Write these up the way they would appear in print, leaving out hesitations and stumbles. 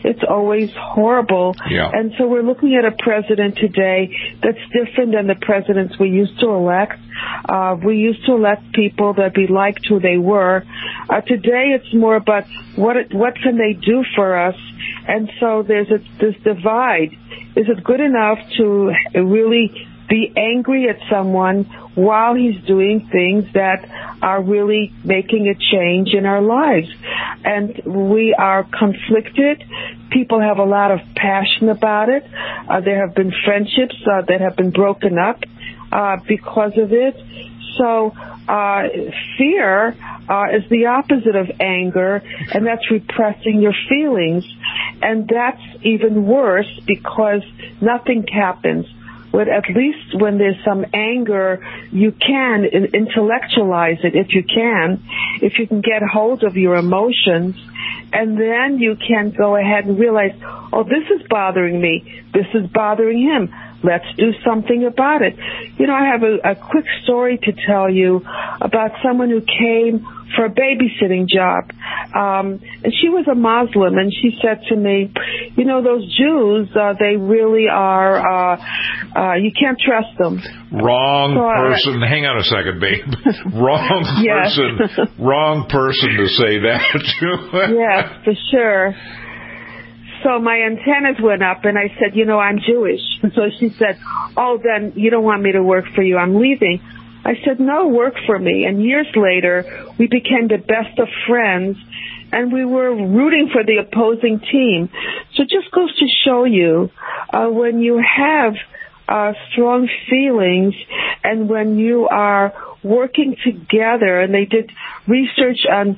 it's always horrible. Yeah. And so we're looking at a president today that's different than the presidents we used to elect. We used to elect people that we liked who they were. Today it's more about what can they do for us. And so there's this divide. Is it good enough to really be angry at someone while he's doing things that are really making a change in our lives? And we are conflicted. People have a lot of passion about it. There have been friendships that have been broken up because of it. So fear is the opposite of anger, and that's repressing your feelings. And that's even worse because nothing happens. But at least when there's some anger, you can intellectualize it if you can get hold of your emotions, and then you can go ahead and realize, oh, this is bothering me, this is bothering him. Let's do something about it. You know, I have a quick story to tell you about someone who came for a babysitting job. And she was a Muslim, and she said to me, you know, those Jews, they really are, you can't trust them. Wrong person. Hang on a second, babe. Wrong person to say that to. Yes, for sure. So my antennas went up, and I said, you know, I'm Jewish. So she said, oh, then you don't want me to work for you. I'm leaving. I said, no, work for me. And years later, we became the best of friends, and we were rooting for the opposing team. So it just goes to show you, when you have strong feelings and when you are working together, and they did research on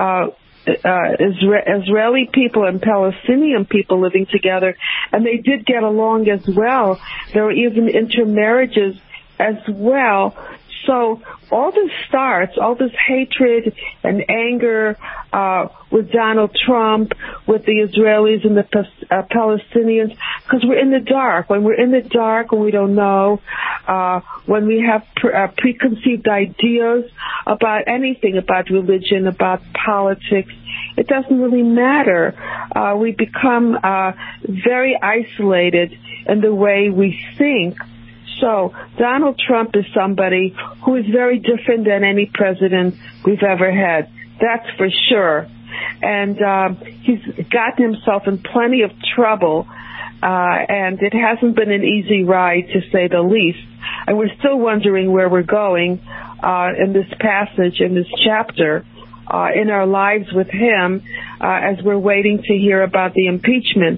Israeli people and Palestinian people living together, and they did get along as well. There were even intermarriages as well. So all this hatred and anger with Donald Trump, with the Israelis and the Palestinians, because we're in the dark. When we're in the dark and we don't know, when we have preconceived ideas about anything, about religion, about politics, it doesn't really matter. We become very isolated in the way we think. So Donald Trump is somebody who is very different than any president we've ever had. That's for sure. And he's gotten himself in plenty of trouble, and it hasn't been an easy ride, to say the least. And we're still wondering where we're going in this passage, in this chapter, in our lives with him, as we're waiting to hear about the impeachment.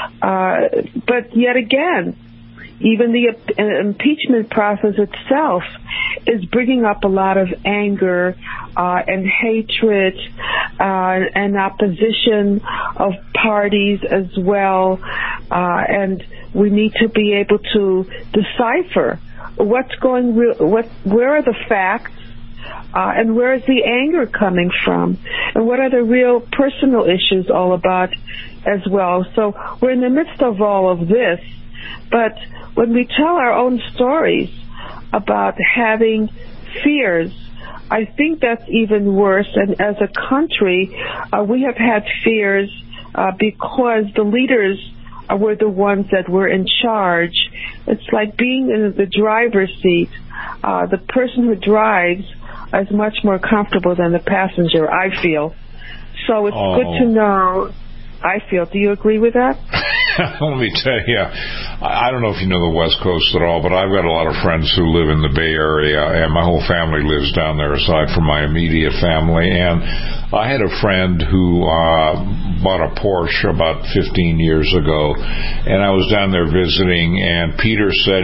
But yet again, even the impeachment process itself is bringing up a lot of anger and hatred and opposition of parties as well. And we need to be able to decipher where are the facts, and where is the anger coming from, and what are the real personal issues all about as well. So we're in the midst of all of this. But when we tell our own stories about having fears, I think that's even worse. And as a country, we have had fears because the leaders were the ones that were in charge. It's like being in the driver's seat. The person who drives is much more comfortable than the passenger, I feel. So it's good to know. I feel. Do you agree with that? Let me tell you, I don't know if you know the West Coast at all, but I've got a lot of friends who live in the Bay Area, and my whole family lives down there aside from my immediate family. And I had a friend who bought a Porsche about 15 years ago, and I was down there visiting, and Peter said,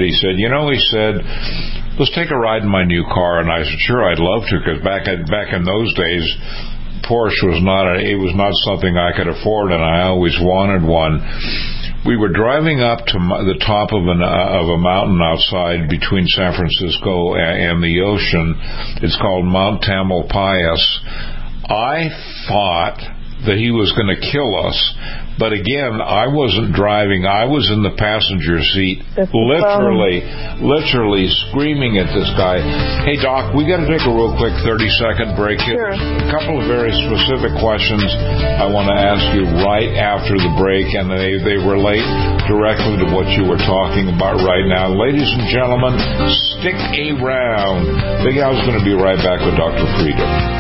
let's take a ride in my new car. And I said, sure, I'd love to, because back in those days, Porsche was not something I could afford, and I always wanted one. We were driving up to the top of a mountain outside between San Francisco and the ocean. It's called Mount Tamalpais. I thought that he was going to kill us. But again, I wasn't driving. I was in the passenger seat, literally screaming at this guy. Hey, Doc, we got to take a real quick 30-second break here. Sure. A couple of very specific questions I want to ask you right after the break, and they relate directly to what you were talking about right now. Ladies and gentlemen, stick around. Big Al's going to be right back with Dr. Frieda.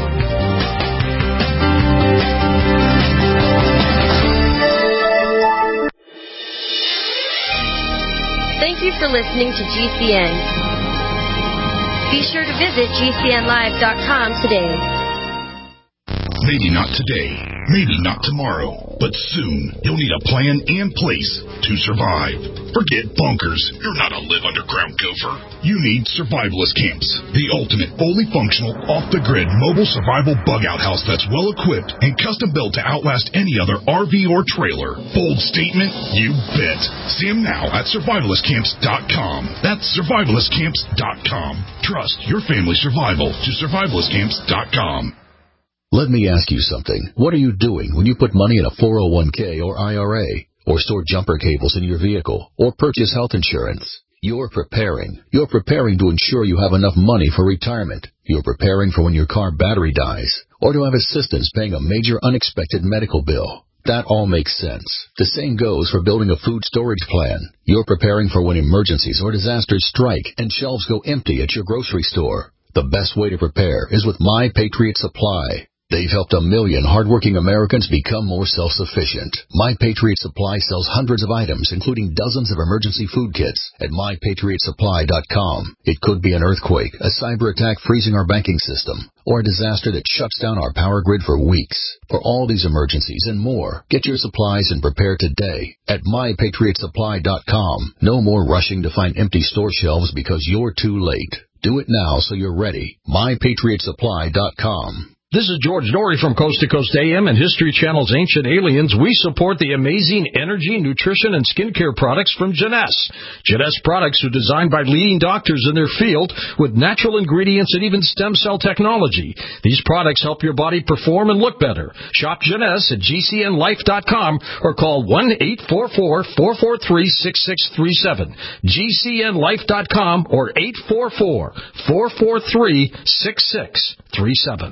Thank you for listening to GCN. Be sure to visit GCNlive.com today. Maybe not today, maybe not tomorrow, but soon you'll need a plan and place to survive. Forget bunkers. You're not a live underground gopher. You need Survivalist Camps, the ultimate fully functional, off-the-grid mobile survival bug-out house that's well-equipped and custom-built to outlast any other RV or trailer. Bold statement? You bet. See them now at survivalistcamps.com. That's survivalistcamps.com. Trust your family's survival to survivalistcamps.com. Let me ask you something. What are you doing when you put money in a 401k or IRA, or store jumper cables in your vehicle, or purchase health insurance? You're preparing. You're preparing to ensure you have enough money for retirement. You're preparing for when your car battery dies, or to have assistance paying a major unexpected medical bill. That all makes sense. The same goes for building a food storage plan. You're preparing for when emergencies or disasters strike and shelves go empty at your grocery store. The best way to prepare is with My Patriot Supply. They've helped 1 million hardworking Americans become more self-sufficient. My Patriot Supply sells hundreds of items, including dozens of emergency food kits at MyPatriotSupply.com. It could be an earthquake, a cyber attack freezing our banking system, or a disaster that shuts down our power grid for weeks. For all these emergencies and more, get your supplies and prepare today at MyPatriotSupply.com. No more rushing to find empty store shelves because you're too late. Do it now so you're ready. MyPatriotSupply.com. This is George Norrie from Coast to Coast AM and History Channel's Ancient Aliens. We support the amazing energy, nutrition, and skincare products from Jeunesse. Jeunesse products are designed by leading doctors in their field with natural ingredients and even stem cell technology. These products help your body perform and look better. Shop Jeunesse at GCNlife.com or call 1-844-443-6637. GCNlife.com or 844-443-6637.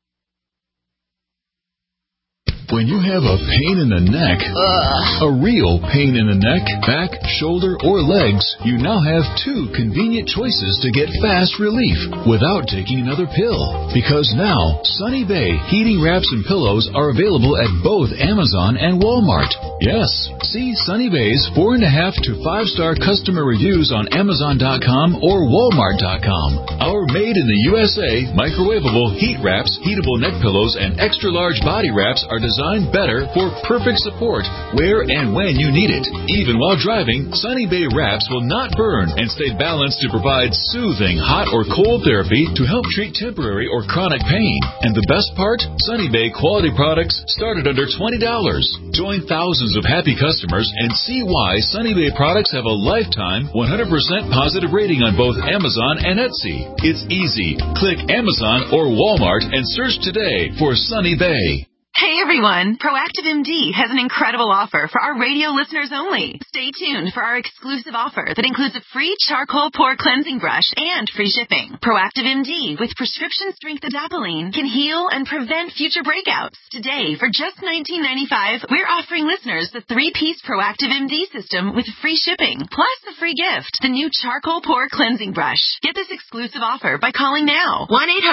When you have a pain in the neck, a real pain in the neck, back, shoulder, or legs, you now have 2 convenient choices to get fast relief without taking another pill. Because now, Sunny Bay heating wraps and pillows are available at both Amazon and Walmart. Yes, see Sunny Bay's 4.5 to 5-star customer reviews on Amazon.com or Walmart.com. Our made in the USA microwavable heat wraps, heatable neck pillows, and extra large body wraps are designed better for perfect support where and when you need it. Even while driving, Sunny Bay wraps will not burn and stay balanced to provide soothing hot or cold therapy to help treat temporary or chronic pain. And the best part? Sunny Bay quality products start at under $20. Join thousands of happy customers and see why Sunny Bay products have a lifetime 100% positive rating on both Amazon and Etsy. It's easy. Click Amazon or Walmart and search today for Sunny Bay. Hey everyone, Proactive MD has an incredible offer for our radio listeners only. Stay tuned for our exclusive offer that includes a free charcoal pore cleansing brush and free shipping. Proactive MD with prescription strength adapalene can heal and prevent future breakouts. Today, for just $19.95, we're offering listeners the 3-piece Proactive MD system with free shipping, plus a free gift, the new charcoal pore cleansing brush. Get this exclusive offer by calling now,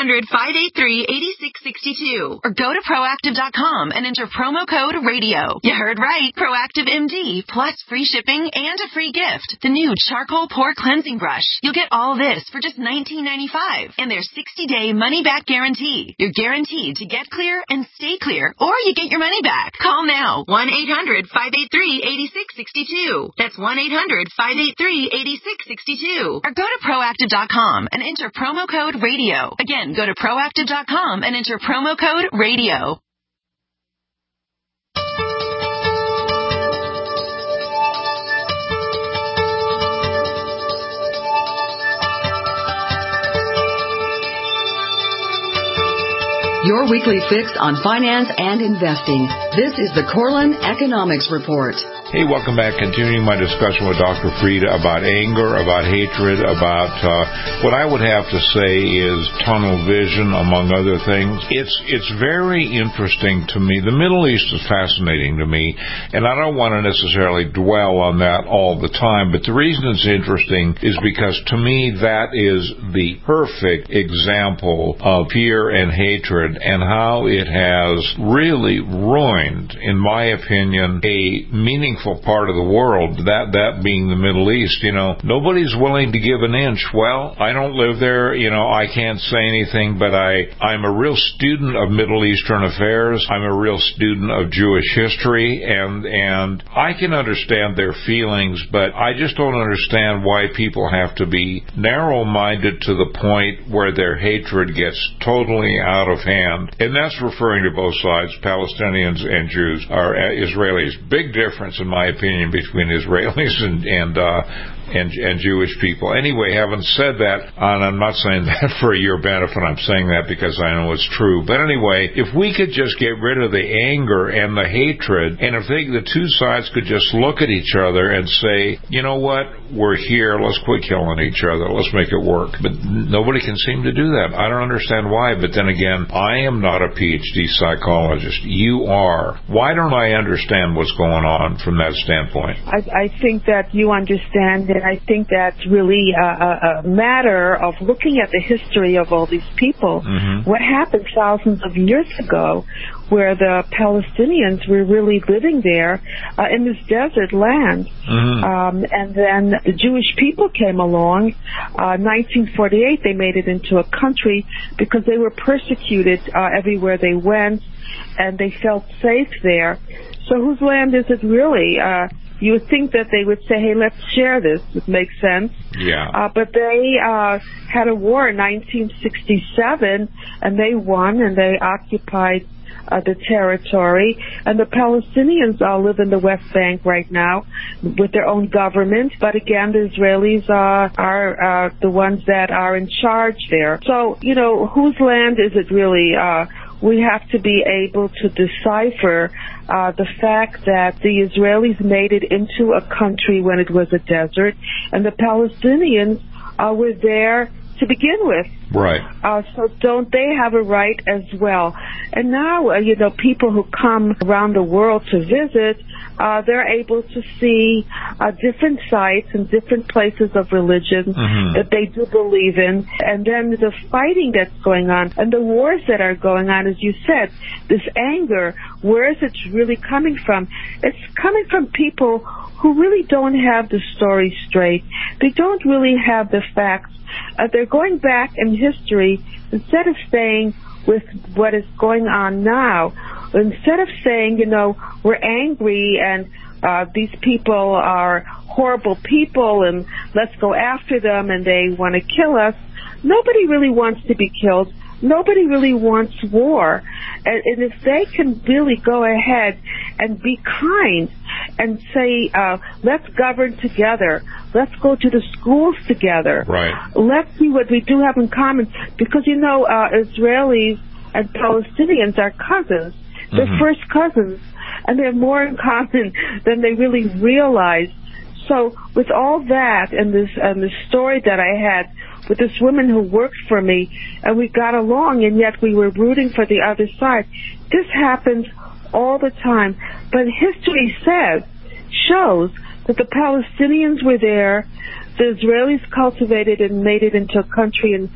1-800-583-8662, or go to Proactive.com and enter promo code RADIO. You heard right. Proactive MD plus free shipping and a free gift. The new charcoal pore cleansing brush. You'll get all this for just $19.95 and their 60-day money-back guarantee. You're guaranteed to get clear and stay clear, or you get your money back. Call now. 1-800-583-8662. That's 1-800-583-8662. Or go to Proactive.com and enter promo code RADIO. Again, go to Proactive.com and enter promo code RADIO. your weekly fix on finance and investing. This is the Corlin Economics Report. Hey, welcome back. Continuing my discussion with Dr. Frieda about anger, about hatred, about what I would have to say is tunnel vision, among other things. It's very interesting to me. The Middle East is fascinating to me, and I don't want to necessarily dwell on that all the time, but the reason it's interesting is because to me that is the perfect example of fear and hatred and how it has really ruined, in my opinion, a meaningful part of the world, that being the Middle East. Nobody's willing to give an inch. Well, I don't live there, I can't say anything, but I'm a real student of Middle Eastern affairs. I'm a real student of Jewish history, and I can understand their feelings, but I just don't understand why people have to be narrow-minded to the point where their hatred gets totally out of hand. And that's referring to both sides, Palestinians and Jews, or Israelis. Big difference, in my opinion, between Israelis and Jewish people. Anyway, having said that, and I'm not saying that for your benefit, I'm saying that because I know it's true. But anyway, if we could just get rid of the anger and the hatred, and if the two sides could just look at each other and say, you know what, we're here, let's quit killing each other, let's make it work. But nobody can seem to do that. I don't understand why, but then again, I am not a PhD psychologist. You are. Why don't I understand what's going on from that standpoint? I think that you understand, and I think that's really a matter of looking at the history of all these people. Mm-hmm. What happened thousands of years ago, where the Palestinians were really living there in this desert land. Mm-hmm. And then the Jewish people came along. 1948, they made it into a country because they were persecuted everywhere they went, and they felt safe there. So whose land is it really? You would think that they would say, hey, let's share this. It makes sense. Yeah. But they had a war in 1967, and they won, and they occupied the territory. And the Palestinians live in the West Bank right now with their own government. But again, the Israelis are the ones that are in charge there. So, whose land is it really? We have to be able to decipher the fact that the Israelis made it into a country when it was a desert, and the Palestinians were there to begin with. Right. So don't they have a right as well? And now, people who come around the world to visit, they're able to see different sites and different places of religion mm-hmm. that they do believe in. And then the fighting that's going on and the wars that are going on, as you said, this anger, where is it really coming from? It's coming from people who really don't have the story straight. They don't really have the facts. They're going back in history instead of staying with what is going on now. Instead of saying, we're angry and these people are horrible people and let's go after them and they want to kill us. Nobody really wants to be killed. Nobody really wants war. And if they can really go ahead and be kind and say, let's govern together. Let's go to the schools together. Right. Let's see what we do have in common. Because, Israelis and Palestinians are cousins. They're mm-hmm. first cousins. And they have more in common than they really realize. So with all that and this story that I had with this woman who worked for me, and we got along, and yet we were rooting for the other side. This happens all the time. But history shows that the Palestinians were there, the Israelis cultivated and made it into a country in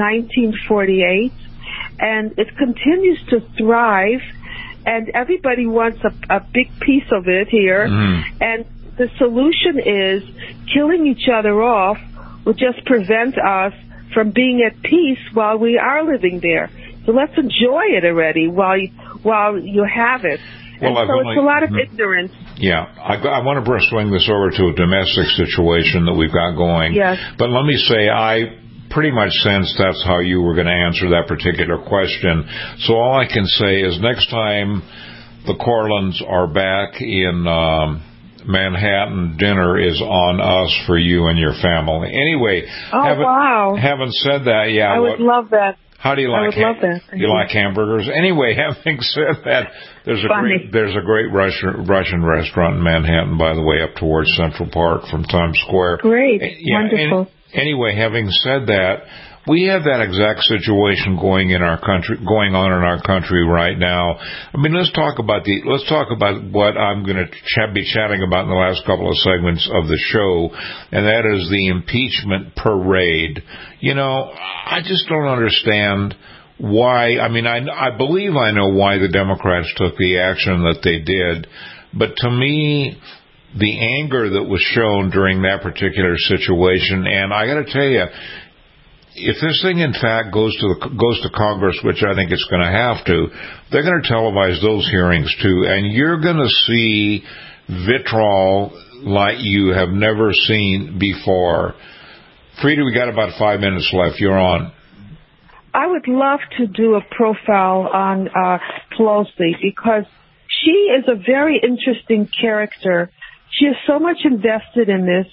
1948, and it continues to thrive, and everybody wants a big piece of it here, and the solution is killing each other off will just prevent us from being at peace while we are living there. So let's enjoy it already while you have it. Well, and so it's a lot of ignorance. Yeah. I want to swing this over to a domestic situation that we've got going. Yes. But let me say, I pretty much sensed that's how you were going to answer that particular question. So all I can say is next time the Corlins are back in Manhattan, dinner is on us for you and your family. Anyway, wow. Having said that, yeah. I would love that. How do you like? I would love that. You like hamburgers? Anyway, having said that, there's a great Russian restaurant in Manhattan, by the way, up towards Central Park from Times Square. Great, wonderful. Anyway, having said that, we have that exact situation going on in our country right now. I mean, let's talk about what I'm going to be chatting about in the last couple of segments of the show, and that is the impeachment parade. You know, I just don't understand why. I mean, I believe I know why the Democrats took the action that they did, but to me, the anger that was shown during that particular situation, and I got to tell you, if this thing in fact goes to Congress, which I think it's going to have to, they're going to televise those hearings too, and you're going to see vitriol like you have never seen before. Frida, we got about 5 minutes left. You're on. I would love to do a profile on Pelosi because she is a very interesting character. She is so much invested in this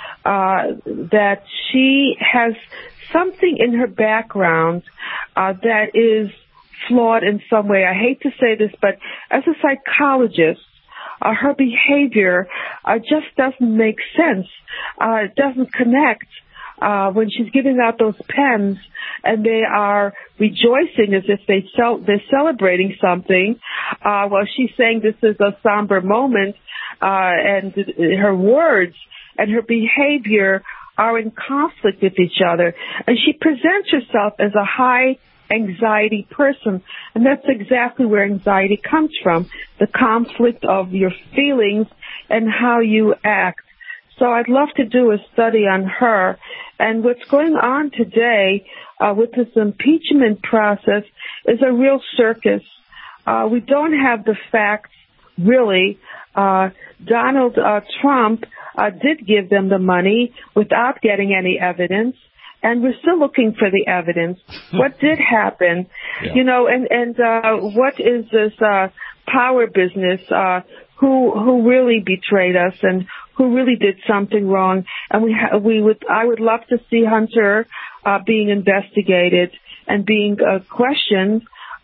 that she has something in her background that is flawed in some way. I hate to say this, but as a psychologist, her behavior just doesn't make sense. It doesn't connect. When she's giving out those pens and they are rejoicing as if they're celebrating something, while she's saying this is a somber moment, and her words and her behavior are in conflict with each other. And she presents herself as a high anxiety person. And that's exactly where anxiety comes from, the conflict of your feelings and how you act. So I'd love to do a study on her. And what's going on today with this impeachment process is a real circus. We don't have the facts, really. Donald Trump did give them the money without getting any evidence, and we're still looking for the evidence. What did happen? Yeah. You know, and what is this power business? Who really betrayed us and who really did something wrong? And I would love to see Hunter being investigated and being questioned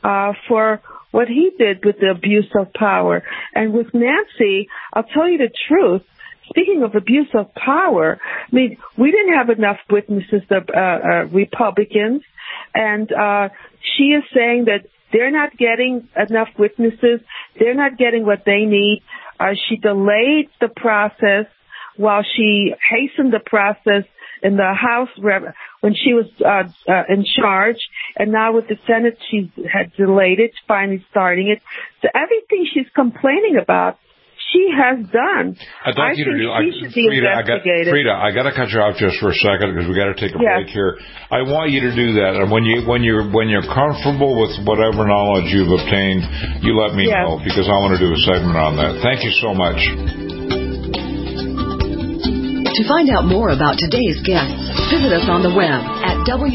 for what he did with the abuse of power. And with Nancy, I'll tell you the truth. Speaking of abuse of power, I mean, we didn't have enough witnesses, the Republicans, and she is saying that they're not getting enough witnesses. They're not getting what they need. She delayed the process while she hastened the process in the House when she was in charge. And now with the Senate, she had delayed it, finally starting it. So everything she's complaining about, she has done. I'd like you to do. She should be investigated. Frida, I got to cut you off just for a second because we got to take a break here. I want you to do that, and when you're comfortable with whatever knowledge you've obtained, you let me know because I want to do a segment on that. Thank you so much. To find out more about today's guests, visit us on the web at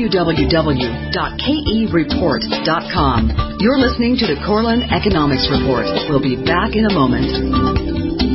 www.kereport.com. You're listening to the Corlin Economics Report. We'll be back in a moment.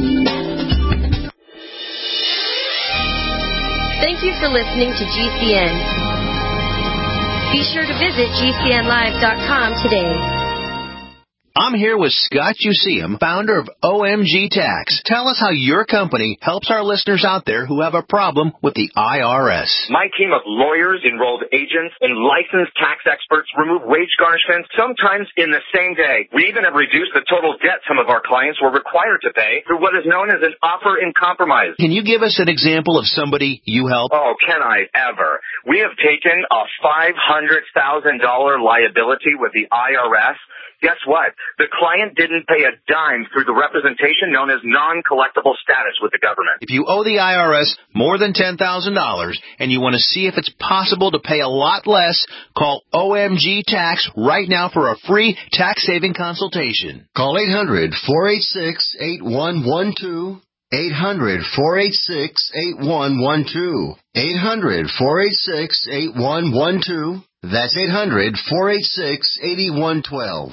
Thank you for listening to GCN. Be sure to visit GCNlive.com today. I'm here with Scott Useum, founder of OMG Tax. Tell us how your company helps our listeners out there who have a problem with the IRS. My team of lawyers, enrolled agents, and licensed tax experts remove wage garnishments, sometimes in the same day. We even have reduced the total debt some of our clients were required to pay through what is known as an offer in compromise. Can you give us an example of somebody you help? Oh, can I ever? We have taken a $500,000 liability with the IRS. Guess what? The client didn't pay a dime through the representation known as non-collectible status with the government. If you owe the IRS more than $10,000 and you want to see if it's possible to pay a lot less, call OMG Tax right now for a free tax-saving consultation. Call 800-486-8112. 800-486-8112. 800-486-8112. That's 800-486-8112.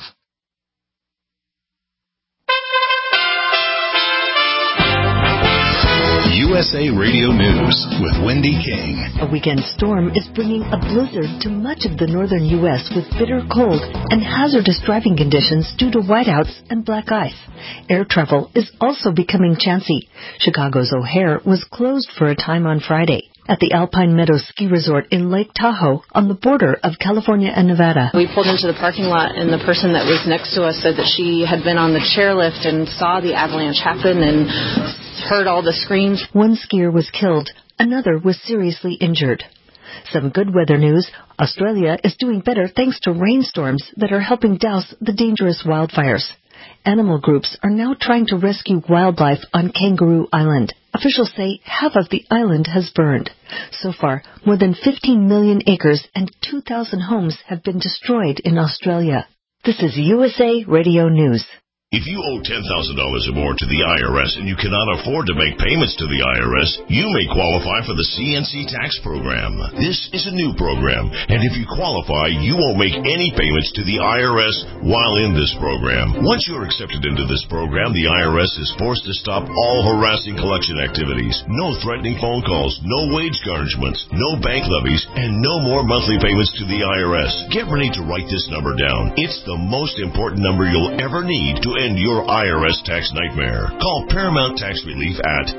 USA Radio News with Wendy King. A weekend storm is bringing a blizzard to much of the northern U.S. with bitter cold and hazardous driving conditions due to whiteouts and black ice. Air travel is also becoming chancy. Chicago's O'Hare was closed for a time on Friday. At the Alpine Meadows Ski Resort in Lake Tahoe on the border of California and Nevada. We pulled into the parking lot, and the person that was next to us said that she had been on the chairlift and saw the avalanche happen and heard all the screams. One skier was killed. Another was seriously injured. Some good weather news. Australia is doing better thanks to rainstorms that are helping douse the dangerous wildfires. Animal groups are now trying to rescue wildlife on Kangaroo Island. Officials say half of the island has burned. So far, more than 15 million acres and 2,000 homes have been destroyed in Australia. This is USA Radio News. If you owe $10,000 or more to the IRS and you cannot afford to make payments to the IRS, you may qualify for the CNC tax program. This is a new program, and if you qualify, you won't make any payments to the IRS while in this program. Once you're accepted into this program, the IRS is forced to stop all harassing collection activities. No threatening phone calls, no wage garnishments, no bank levies, and no more monthly payments to the IRS. Get ready to write this number down. It's the most important number you'll ever need to end your IRS tax nightmare. Call Paramount Tax Relief at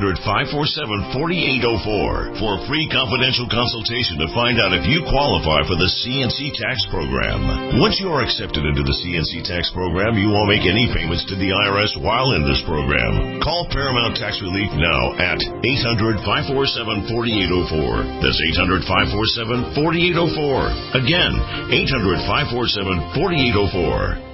800-547-4804 for a free confidential consultation to find out if you qualify for the CNC tax program. Once you are accepted into the CNC tax program, you won't make any payments to the IRS while in this program. Call Paramount Tax Relief now at 800-547-4804. That's 800-547-4804. Again, 800-547-4804.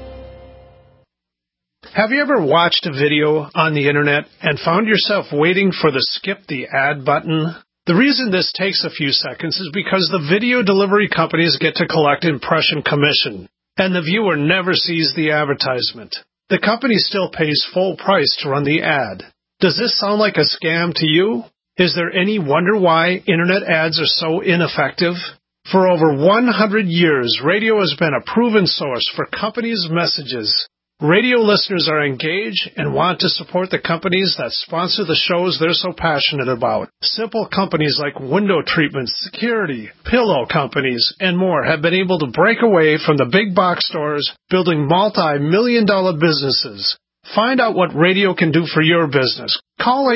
Have you ever watched a video on the internet and found yourself waiting for the skip the ad button? The reason this takes a few seconds is because the video delivery companies get to collect impression commission, and the viewer never sees the advertisement. The company still pays full price to run the ad. Does this sound like a scam to you? Is there any wonder why internet ads are so ineffective? For over 100 years, radio has been a proven source for companies' messages. Radio listeners are engaged and want to support the companies that sponsor the shows they're so passionate about. Simple companies like window treatments, security, pillow companies, and more have been able to break away from the big box stores, building multi-million-dollar businesses. Find out what radio can do for your business. Call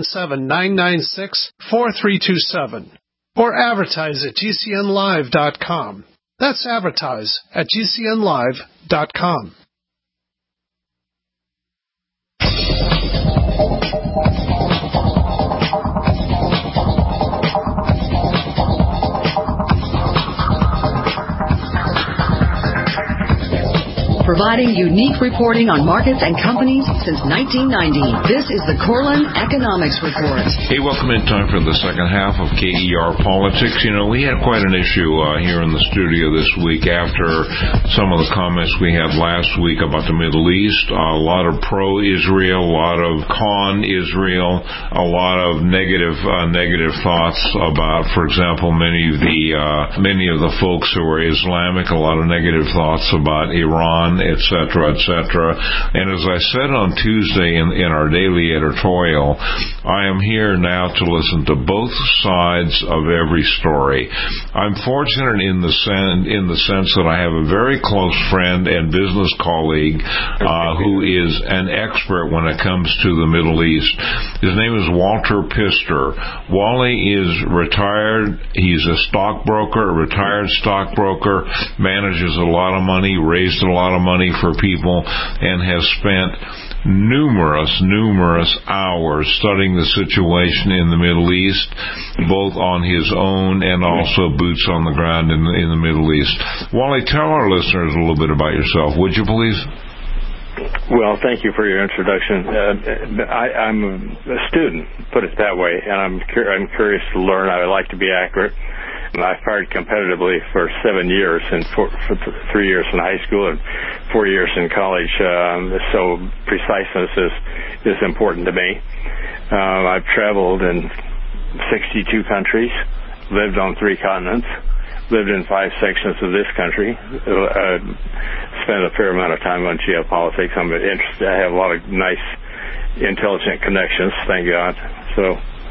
877-996-4327 or advertise at GCNlive.com. That's advertise at GCNlive.com. Providing unique reporting on markets and companies since 1990. This is the Corlin Economics Report. Hey, welcome in. Time for the second half of KER Politics. You know, we had quite an issue here in the studio this week after some of the comments we had last week about the Middle East. A lot of pro-Israel, a lot of con-Israel, a lot of negative thoughts about, for example, many of the folks who are Islamic, a lot of negative thoughts about Iran, etc., etc. And as I said on Tuesday in our daily editorial, I am here now to listen to both sides of every story. I'm fortunate in the sense that I have a very close friend and business colleague who is an expert when it comes to the Middle East. His name is Walter Pister. Wally is retired. He's a retired stockbroker, manages a lot of money, raised a lot of money for people, and has spent numerous hours studying the situation in the Middle East, both on his own and also boots on the ground in the Middle East. Wally, tell our listeners a little bit about yourself, would you please? Well, thank you for your introduction. I'm a student, put it that way, and I'm curious to learn. I like to be accurate. I fired competitively for 7 years, and for 3 years in high school and 4 years in college. So preciseness is important to me. I've traveled in 62 countries, lived on 3 continents, lived in 5 sections of this country, spent a fair amount of time on geopolitics. I'm interested. I have a lot of nice, intelligent connections, thank God. So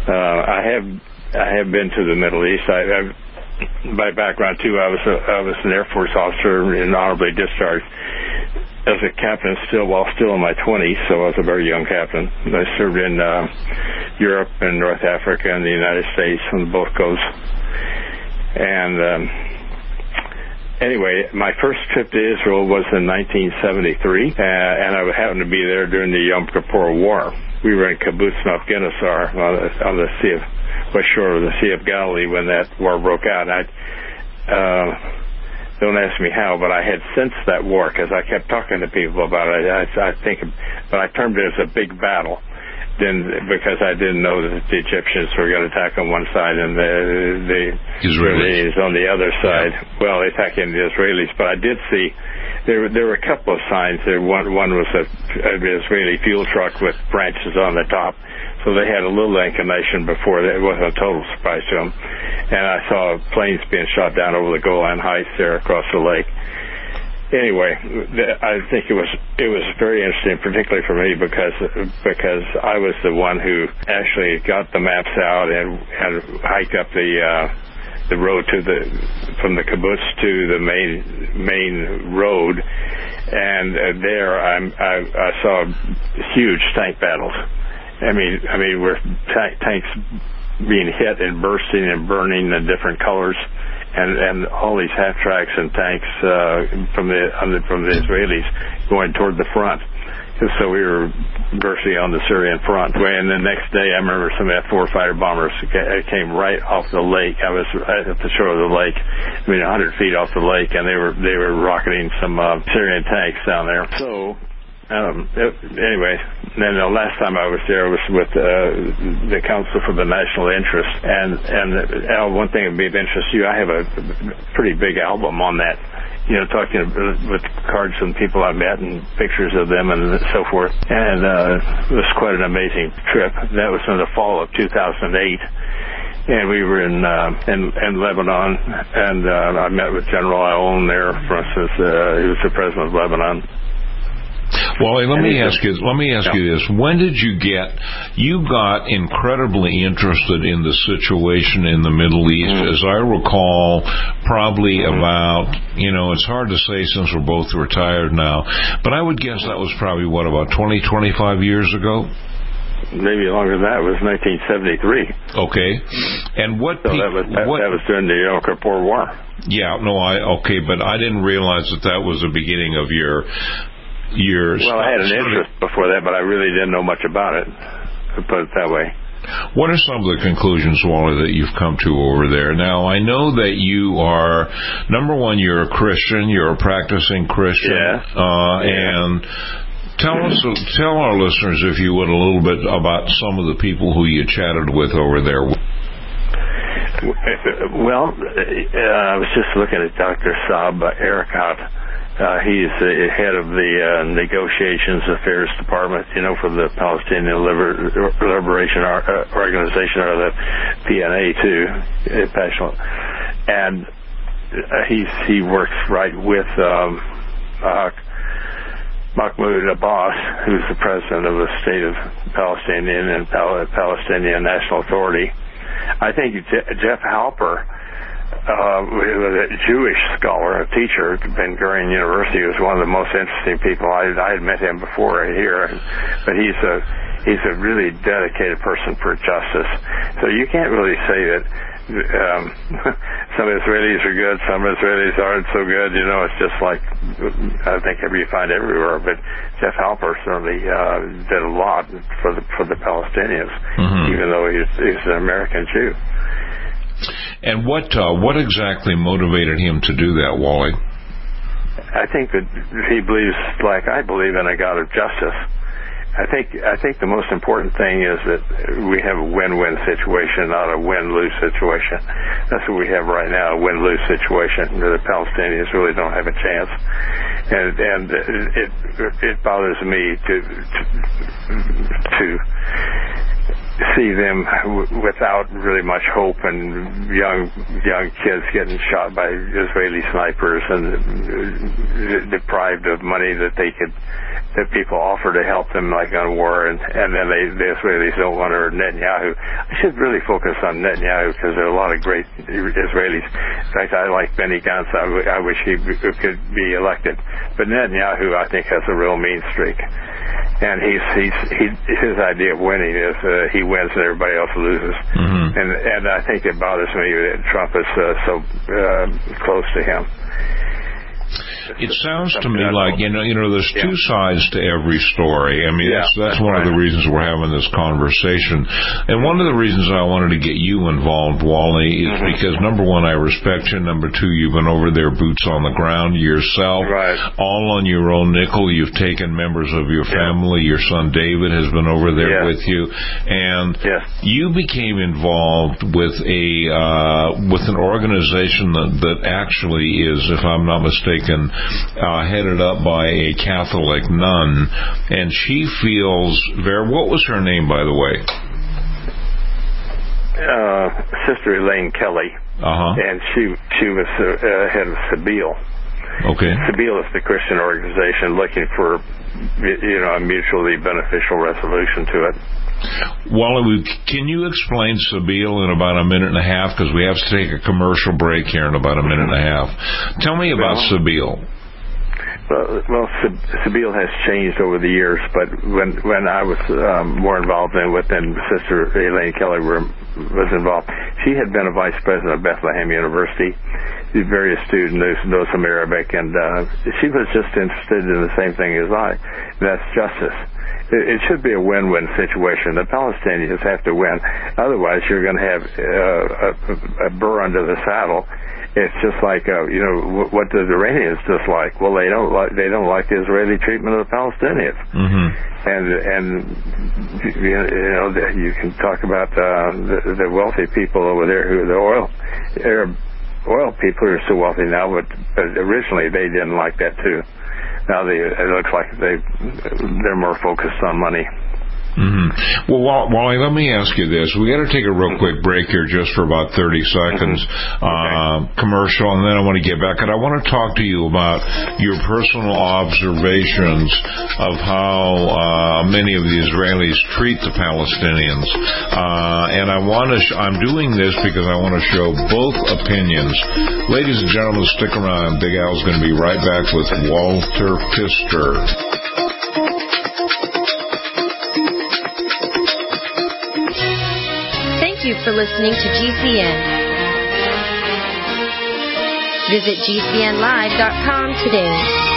I have been to the Middle East. By background too, I was an Air Force officer and honorably discharged as a captain while still in my 20s, so I was a very young captain. I served in Europe and North Africa and the United States on both coasts. And anyway, my first trip to Israel was in 1973, and I happened to be there during the Yom Kippur War. We were in Kibbutz Nov-Genesar on the west shore of the Sea of Galilee when that war broke out. Don't ask me how, but I had sensed that war because I kept talking to people about it. But I termed it as a big battle. Then, because I didn't know that the Egyptians were going to attack on one side and the Israelis on the other side. Well, attacking the Israelis, but I did see there were a couple of signs. One was an Israeli fuel truck with branches on the top. So they had a little inclination before. It wasn't a total surprise to them. And I saw planes being shot down over the Golan Heights there across the lake. Anyway, I think it was very interesting, particularly for me, because I was the one who actually got the maps out and hiked up the road from the kibbutz to the main road, and there I saw huge tank battles. I mean, where tanks being hit and bursting and burning in different colors, and all these half tracks and tanks from the Israelis going toward the front. So we were virtually on the Syrian front. And the next day, I remember some F-4 fighter bombers came right off the lake. I was at the shore of the lake, 100 feet off the lake, and they were rocketing some Syrian tanks down there. So. Anyway, then the last time I was there was with the Council for the National Interest, and Al, one thing that would be of interest to you, I have a pretty big album on that, talking with cards from people I met and pictures of them and so forth, and it was quite an amazing trip. That was in the fall of 2008. And we were in Lebanon, and I met with General Aoun there, for instance. He was the president of Lebanon. Wally, let me ask you this. When did you got incredibly interested in the situation in the Middle East? As I recall, probably about, it's hard to say since we're both retired now, but I would guess that was probably, about 20, 25 years ago? Maybe longer than that. It was 1973. Okay. And that was during the Yom Kippur War. Yeah, but I didn't realize that was the beginning of your Well, I had an interest before that, but I really didn't know much about it, to put it that way. What are some of the conclusions, Wally, that you've come to over there? Now, I know that you are, number one, you're a Christian, you're a practicing Christian, and tell our listeners, if you would, a little bit about some of the people who you chatted with over there. Well, I was just looking at Dr. Saab Erekat. He's the head of the Negotiations Affairs Department, for the Palestinian Liberation Organization, or the PNA too, and he works right with Mahmoud Abbas, who's the president of the state of Palestinian and Palestinian National Authority. I think Jeff Halper, a Jewish scholar, a teacher at Ben Gurion University, was one of the most interesting people. I had met him before here, but he's a really dedicated person for justice. So you can't really say that some Israelis are good, some Israelis aren't so good. It's just like I think you find everywhere. But Jeff Halper certainly did a lot for the Palestinians, even though he's an American Jew. And what exactly motivated him to do that, Wally? I think that he believes, like I believe, in a God of justice. I think the most important thing is that we have a win-win situation, not a win-lose situation. That's what we have right now, a win-lose situation. The Palestinians really don't have a chance, and it bothers me to see them without really much hope, and young kids getting shot by Israeli snipers and deprived of money that they that people offer to help them, like on war, and then the Israelis don't want her, Netanyahu. I should really focus on Netanyahu because there are a lot of great Israelis. In fact, I like Benny Gantz. I wish he could be elected. But Netanyahu, I think, has a real mean streak. And his idea of winning is he wins and everybody else loses. Mm-hmm. And I think it bothers me that Trump is so close to him. It sounds to me like, there's two sides to every story. I mean, that's one of the reasons we're having this conversation. And one of the reasons I wanted to get you involved, Wally, is because, number one, I respect you. Number two, you've been over there, boots on the ground yourself, all on your own nickel. You've taken members of your family. Your son David has been over there with you. And you became involved with an organization that actually is, if I'm not mistaken, headed up by a Catholic nun, and she feels what was her name, by the way? Sister Elaine Kelly. And she was head of Sabeel. Okay. Sabeel is the Christian organization looking for a mutually beneficial resolution to it. Wally, can you explain Sabeel in about a minute and a half? Because we have to take a commercial break here in about a minute and a half. Tell me about Sabeel. Well, Sabeel has changed over the years, but when I was more involved in it, and Sister Elaine Kelly was involved, she had been a vice president of Bethlehem University. She's a very astute and knows some Arabic, and she was just interested in the same thing as I, and that's justice. It should be a win-win situation. The Palestinians have to win. Otherwise, you're going to have a burr under the saddle. It's just like, what do the Iranians dislike? Well, they don't like the Israeli treatment of the Palestinians. Mm-hmm. And you can talk about the wealthy people over there who the Arab oil people are so wealthy now, but originally they didn't like that too. Now it looks like they're more focused on money. Mm-hmm. Well, Wally, let me ask you this. We got to take a real quick break here just for about 30 seconds, commercial, and then I want to get back. And I want to talk to you about your personal observations of how many of the Israelis treat the Palestinians. And I'm doing this because I want to show both opinions. Ladies and gentlemen, stick around. Big Al's going to be right back with Walter Pfister. Thank you for listening to GCN. Visit GCNlive.com today.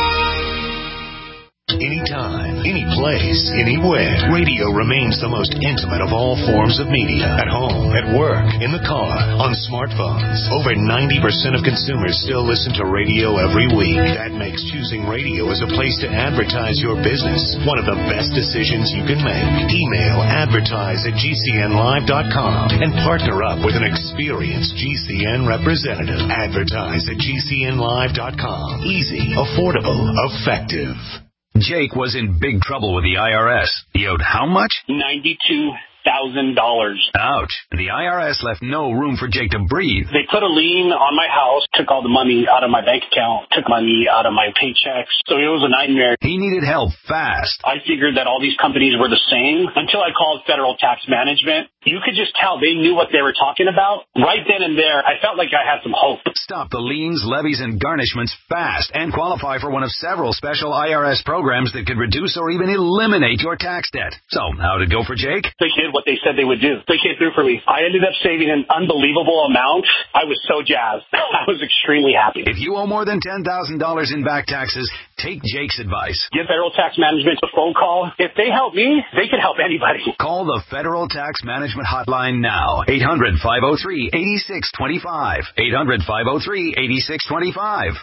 Anytime, any place, anywhere. Radio remains the most intimate of all forms of media. At home, at work, in the car, on smartphones. Over 90% of consumers still listen to radio every week. That makes choosing radio as a place to advertise your business one of the best decisions you can make. Email advertise@GCNlive.com and partner up with an experienced GCN representative. Advertise at GCNlive.com. Easy, affordable, effective. Jake was in big trouble with the IRS. He owed how much? $92,000. Ouch. The IRS left no room for Jake to breathe. They put a lien on my house, took all the money out of my bank account, took money out of my paychecks. So it was a nightmare. He needed help fast. I figured that all these companies were the same until I called Federal Tax Management. You could just tell they knew what they were talking about. Right then and there, I felt like I had some hope. Stop the liens, levies, and garnishments fast and qualify for one of several special IRS programs that could reduce or even eliminate your tax debt. So, how'd it go for Jake? They did what they said they would do. They came through for me. I ended up saving an unbelievable amount. I was so jazzed. I was extremely happy. If you owe more than $10,000 in back taxes, take Jake's advice. Give Federal Tax Management a phone call. If they help me, they can help anybody. Call the Federal Tax Management hotline now. 800-503-8625. 800-503-8625.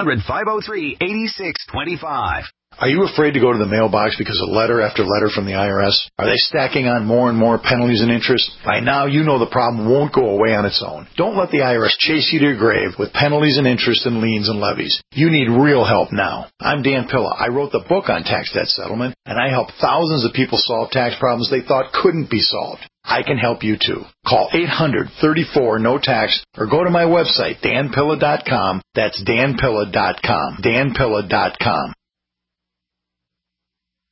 800-503-8625. Are you afraid to go to the mailbox because of letter after letter from the IRS? Are they stacking on more and more penalties and interest? By now, you know the problem won't go away on its own. Don't let the IRS chase you to your grave with penalties and interest and liens and levies. You need real help now. I'm Dan Pilla. I wrote the book on tax debt settlement, and I help thousands of people solve tax problems they thought couldn't be solved. I can help you too. Call 800-34-NO-TAX or go to my website, danpilla.com. That's danpilla.com. danpilla.com.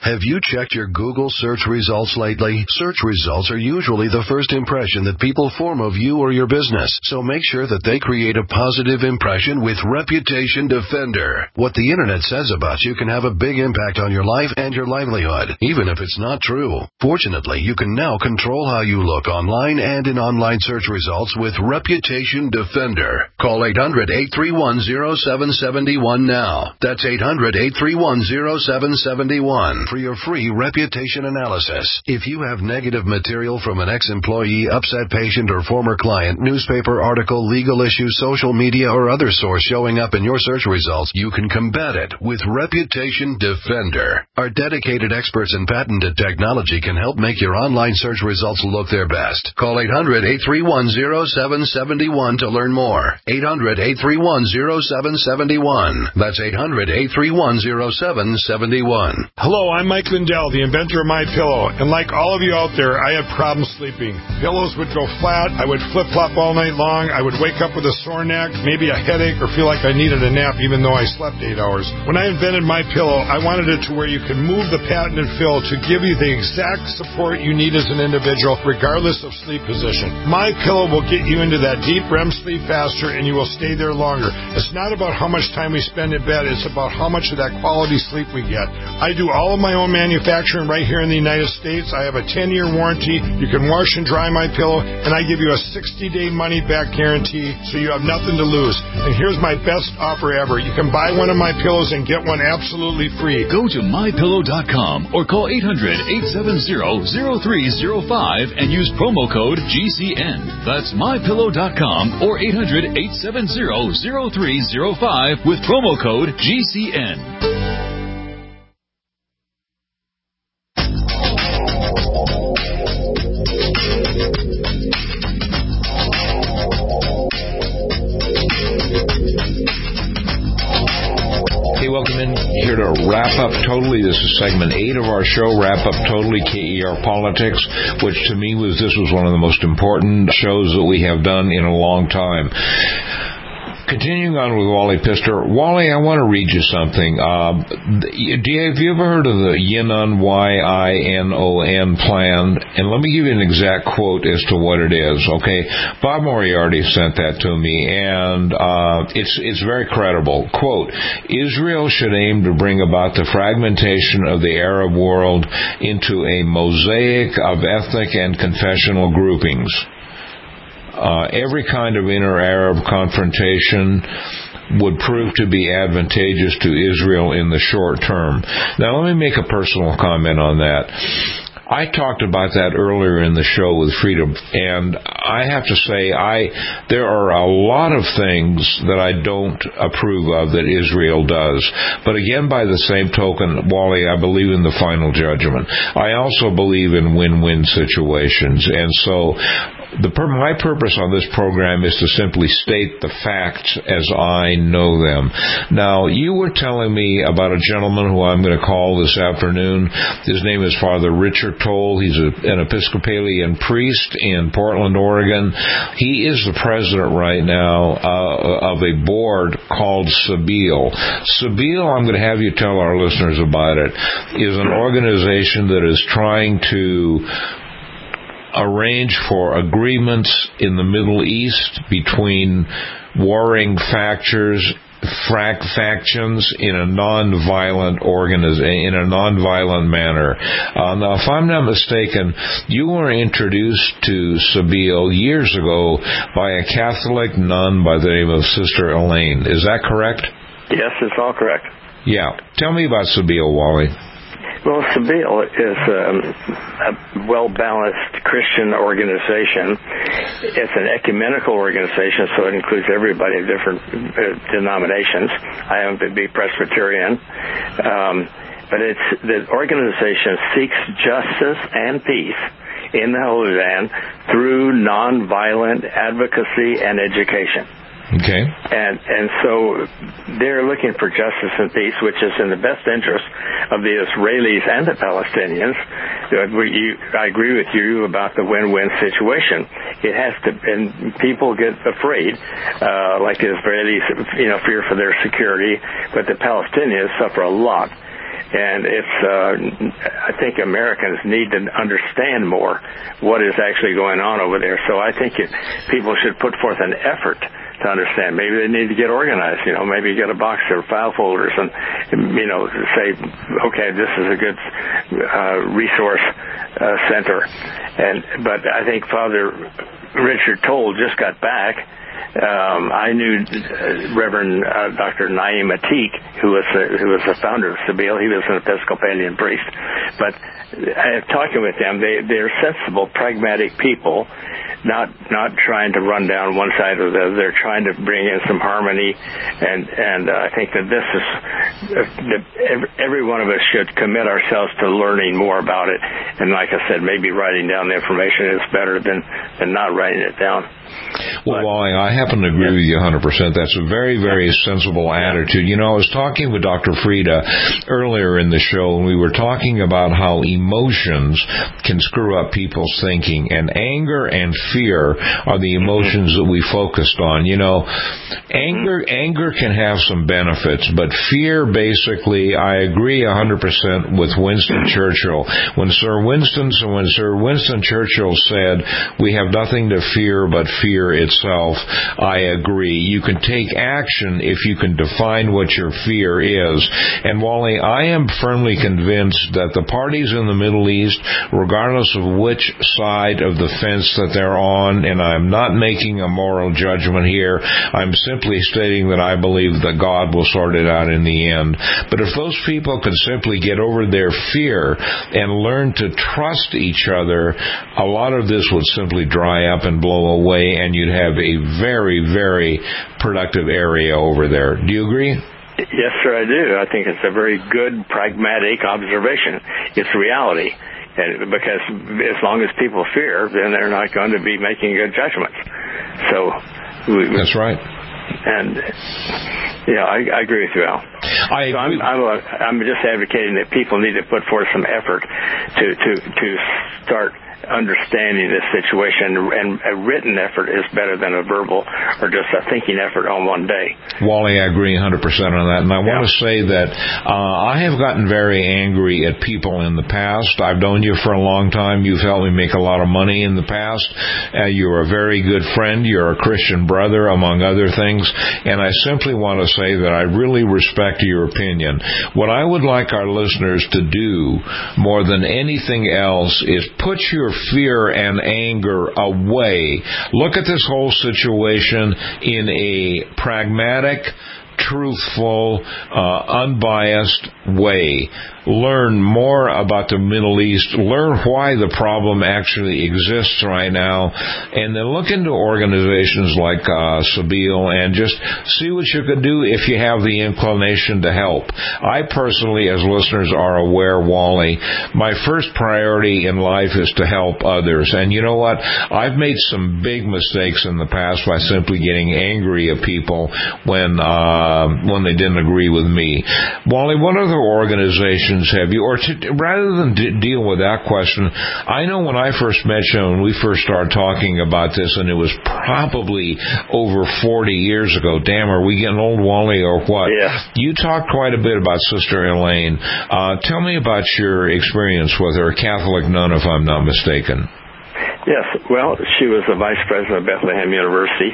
Have you checked your Google search results lately? Search results are usually the first impression that people form of you or your business, so make sure that they create a positive impression with Reputation Defender. What the internet says about you can have a big impact on your life and your livelihood, even if it's not true. Fortunately, you can now control how you look online and in online search results with Reputation Defender. Call 800-831-0771 now. That's 800-831-0771 for your free reputation analysis. If you have negative material from an ex-employee, upset patient, or former client, newspaper article, legal issue, social media, or other source showing up in your search results, you can combat it with Reputation Defender. Our dedicated experts in patented technology can help make your online search results look their best. Call 800-831-0771 to learn more. 800-831-0771. That's 800-831-0771. Hello, I'm Mike Lindell, the inventor of MyPillow, and like all of you out there, I had problems sleeping. Pillows would go flat, I would flip-flop all night long, I would wake up with a sore neck, maybe a headache, or feel like I needed a nap even though I slept 8 hours. When I invented MyPillow, I wanted it to where you can move the patented fill to give you the exact support you need as an individual, regardless of sleep position. MyPillow will get you into that deep REM sleep faster, and you will stay there longer. It's not about how much time we spend in bed, it's about how much of that quality sleep we get. I do all of my own manufacturing right here in the United States. I have a 10-year warranty. You can wash and dry MyPillow, and I give you a 60-day money-back guarantee, so you have nothing to lose. And here's my best offer ever. You can buy one of my pillows and get one absolutely free. Go to MyPillow.com or call 800-870-0305 and use promo code GCN. That's MyPillow.com or 800-870-0305 with promo code GCN. Welcome in here to Wrap Up Totally. This is segment 8 of our show, Wrap Up Totally, KER Politics, which to me this was one of the most important shows that we have done in a long time. Continuing on with Wally Pister. Wally, I want to read you something. Have you ever heard of the Yinon, Y-I-N-O-N plan? And let me give you an exact quote as to what it is, okay? Bob Moriarty sent that to me, and it's very credible. Quote, Israel should aim to bring about the fragmentation of the Arab world into a mosaic of ethnic and confessional groupings. Every kind of inter-Arab confrontation would prove to be advantageous to Israel in the short term. Now, let me make a personal comment on that. I talked about that earlier in the show with Freedom, and I have to say there are a lot of things that I don't approve of that Israel does. But again, by the same token, Wally, I believe in the final judgment. I also believe in win-win situations, and so my purpose on this program is to simply state the facts as I know them. Now, you were telling me about a gentleman who I'm going to call this afternoon. His name is Father Richard Toll. He's an Episcopalian priest in Portland, Oregon. He is the president right now of a board called Sabeel. Sabeel, I'm going to have you tell our listeners about it, is an organization that is trying to arrange for agreements in the Middle East between warring factions in a non-violent manner. Now, if I'm not mistaken, you were introduced to Sabeel years ago by a Catholic nun by the name of Sister Elaine. Is that correct? Yes, it's all correct. Yeah. Tell me about Sabeel, Wally. Well, Sabeel is a well-balanced Christian organization. It's an ecumenical organization, so it includes everybody in different denominations. I happen to be Presbyterian. But the organization seeks justice and peace in the Holy Land through nonviolent advocacy and education. Okay. And so they're looking for justice and peace, which is in the best interest of the Israelis and the Palestinians. I agree with you about the win-win situation. It has to, and people get afraid, like the Israelis, fear for their security, but the Palestinians suffer a lot. And I think Americans need to understand more what is actually going on over there. So I think people should put forth an effort to understand. Maybe they need to get organized, maybe get a box of file folders and, say, okay, this is a good resource center. But I think Father Richard Toll just got back. I knew Reverend Dr. Naim Atik, who was the founder of Sabeel. He was an Episcopalian priest. But talking with them, they're sensible, pragmatic people, not trying to run down one side or the other. They're trying to bring in some harmony, and I think that this is every one of us should commit ourselves to learning more about it. And like I said, maybe writing down the information is better than not writing it down. Well, Wally, I happen to agree with you 100%. That's a very, very sensible attitude. I was talking with Dr. Frieda earlier in the show, and we were talking about how emotions can screw up people's thinking, and anger and fear are the emotions that we focused on. Anger can have some benefits, but fear, basically, I agree 100% with Winston Churchill. When Sir Winston Churchill said, "We have nothing to fear but fear itself," I agree. You can take action if you can define what your fear is. And Wally, I am firmly convinced that the parties in the Middle East, regardless of which side of the fence that they're on, and I'm not making a moral judgment here, I'm simply stating that I believe that God will sort it out in the end. But if those people could simply get over their fear and learn to trust each other, a lot of this would simply dry up and blow away, and you'd have a very, very productive area over there. Do you agree? Yes, sir, I do. I think it's a very good, pragmatic observation. It's reality. And because as long as people fear, then they're not going to be making good judgments. So that's right. And I agree with you, Al. I'm just advocating that people need to put forth some effort to start understanding this situation, and a written effort is better than a verbal or just a thinking effort on one day. Wally, I agree 100% on that, and I want to say that I have gotten very angry at people in the past. I've known you for a long time. You've helped me make a lot of money in the past. You're a very good friend. You're a Christian brother, among other things, and I simply want to say that I really respect your opinion. What I would like our listeners to do more than anything else is put your fear and anger away. Look at this whole situation in a pragmatic, truthful, unbiased way. Learn more about the Middle East. Learn why the problem actually exists right now. And then look into organizations like Sabeel and just see what you could do if you have the inclination to help. I personally, as listeners are aware, Wally, my first priority in life is to help others. And you know what? I've made some big mistakes in the past by simply getting angry at people when they didn't agree with me. Wally, what other organizations have you, or rather than deal with that question, I know when I first met you, when we first started talking about this, and it was probably over 40 years ago. Damn, are we getting old, Wally, or what? Yeah. You talked quite a bit about Sister Elaine. Tell me about your experience with her, a Catholic nun, if I'm not mistaken. Yes, well, she was the vice president of Bethlehem University,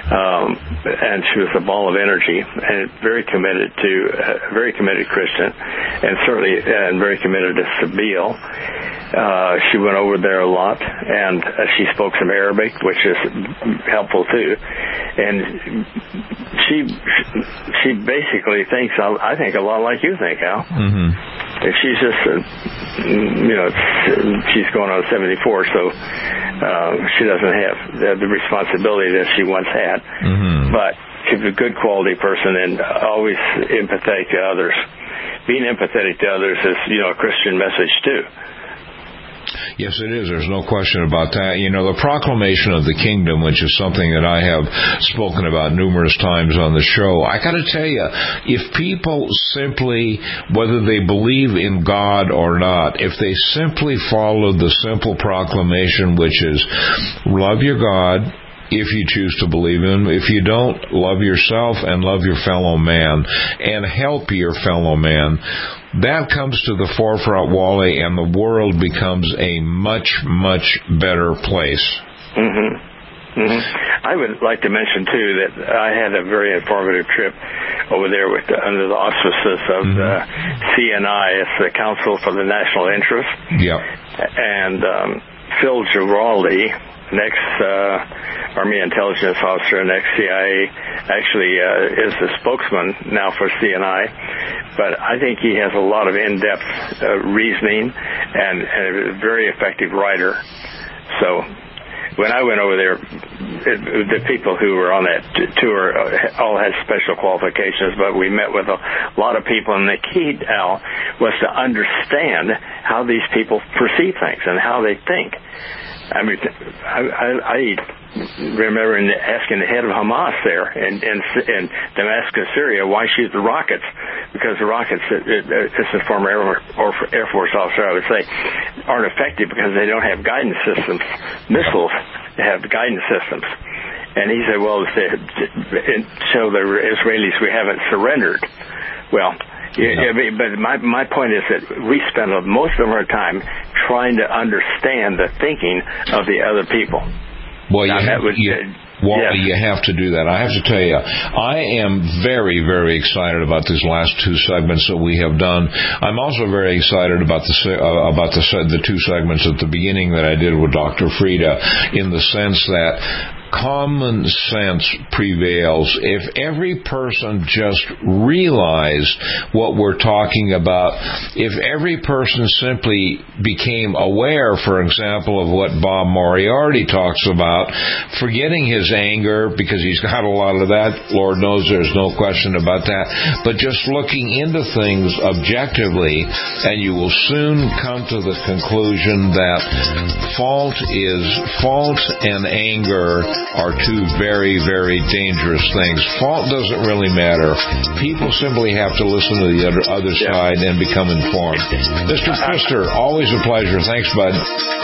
and she was a ball of energy, and very committed Christian, and certainly very committed to Sabeel. She went over there a lot, and she spoke some Arabic, which is helpful too. And she basically thinks, I think, a lot like you think, Al. Mm-hmm. She's just, she's going on 74, so she doesn't have the responsibility that she once had. Mm-hmm. But she's a good quality person and always empathetic to others. Being empathetic to others is, a Christian message too. Yes, it is. There's no question about that. The proclamation of the kingdom, which is something that I have spoken about numerous times on the show, I got to tell you, if people simply, whether they believe in God or not, if they simply follow the simple proclamation, which is love your God, if you choose to believe in him. If you don't, love yourself and love your fellow man and help your fellow man. That comes to the forefront, Wally, and the world becomes a much, much better place. I would like to mention, too, that I had a very informative trip over there under the auspices of the CNI. It's the Council for the National Interest. And Phil Giraldi, an ex-Army intelligence officer and ex-CIA, actually is the spokesman now for CNI. But I think he has a lot of in-depth reasoning and a very effective writer. So when I went over there, the people who were on that tour all had special qualifications, but we met with a lot of people, and the key, Al, was to understand how these people perceive things and how they think. I mean, I remember asking the head of Hamas there in Damascus, Syria, why shoot the rockets? Because the rockets, it's a former Air Force officer, I would say, aren't effective because they don't have guidance systems. Missiles have guidance systems. And he said, well, so the Israelis, we haven't surrendered. Well, but my point is that we spend most of our time trying to understand the thinking of the other people. Well, Wally, you have to do that. I have to tell you, I am very, very excited about these last two segments that we have done. I'm also very excited about the two segments at the beginning that I did with Dr. Freda, in the sense that common sense prevails. If every person just realized what we're talking about, if every person simply became aware, for example, of what Bob Moriarty talks about, forgetting his anger, because he's got a lot of that, Lord knows there's no question about that, but just looking into things objectively, and you will soon come to the conclusion that fault and anger are two very, very dangerous things. Fault doesn't really matter. People simply have to listen to the other side and become informed. Mr. Pfister, always a pleasure. Thanks, bud.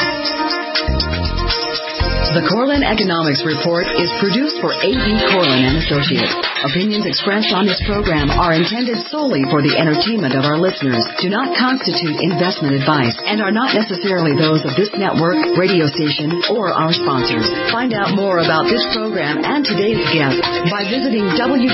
The Corlin Economics Report is produced for A.B. Corlin and Associates. Opinions expressed on this program are intended solely for the entertainment of our listeners, do not constitute investment advice, and are not necessarily those of this network, radio station, or our sponsors. Find out more about this program and today's guest by visiting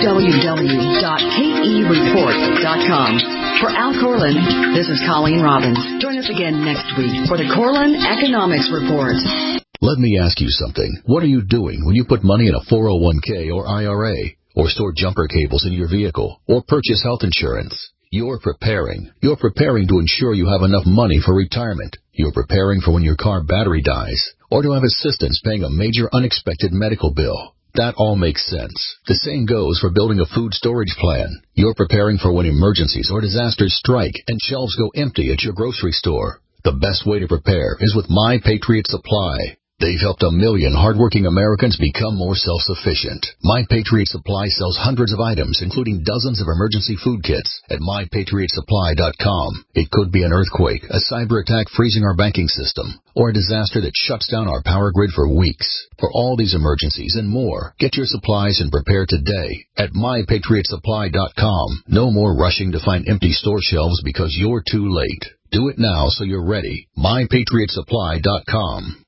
www.kereport.com. For Al Corlin, this is Colleen Robbins. Join us again next week for the Corlin Economics Report. Let me ask you something. What are you doing when you put money in a 401k or IRA, or store jumper cables in your vehicle, or purchase health insurance? You're preparing. You're preparing to ensure you have enough money for retirement. You're preparing for when your car battery dies, or to have assistance paying a major unexpected medical bill. That all makes sense. The same goes for building a food storage plan. You're preparing for when emergencies or disasters strike and shelves go empty at your grocery store. The best way to prepare is with My Patriot Supply. They've helped 1 million hardworking Americans become more self-sufficient. My Patriot Supply sells hundreds of items, including dozens of emergency food kits at MyPatriotSupply.com. It could be an earthquake, a cyber attack freezing our banking system, or a disaster that shuts down our power grid for weeks. For all these emergencies and more, get your supplies and prepare today at MyPatriotSupply.com. No more rushing to find empty store shelves because you're too late. Do it now so you're ready. MyPatriotSupply.com.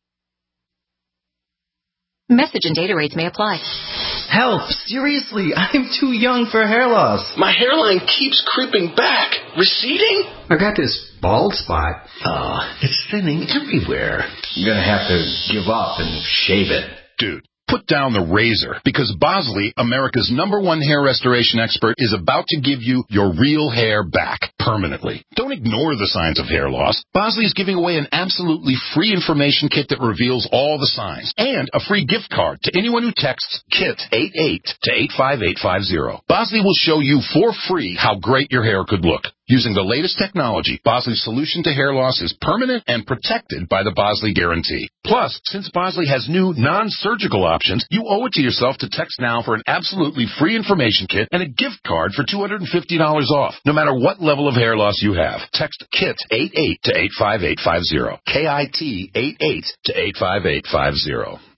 Message and data rates may apply. Help! Seriously, I'm too young for hair loss. My hairline keeps creeping back. Receding? I got this bald spot. It's thinning everywhere. I'm gonna have to give up and shave it. Dude, put down the razor, because Bosley, America's #1 hair restoration expert, is about to give you your real hair back permanently. Don't ignore the signs of hair loss. Bosley is giving away an absolutely free information kit that reveals all the signs, and a free gift card to anyone who texts KIT88 to 85850. Bosley will show you for free how great your hair could look. Using the latest technology, Bosley's solution to hair loss is permanent and protected by the Bosley Guarantee. Plus, since Bosley has new non-surgical options, you owe it to yourself to text now for an absolutely free information kit and a gift card for $250 off, no matter what level of hair loss you have. Text KIT88 to 85850. KIT88 to 85850.